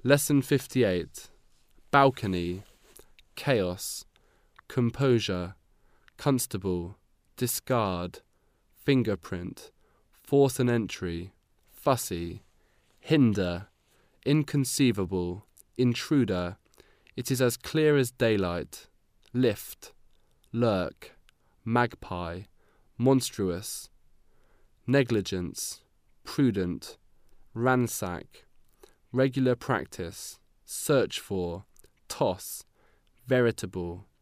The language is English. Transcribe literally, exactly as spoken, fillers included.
Lesson fifty-eight. Balcony, chaos, composure, constable, discard, fingerprint, force an entry, fussy, hinder, inconceivable, intruder, it is as clear as daylight, lift, lurk, magpie, monstrous, negligence, prudent, ransack, regular practice, search for, toss, veritable,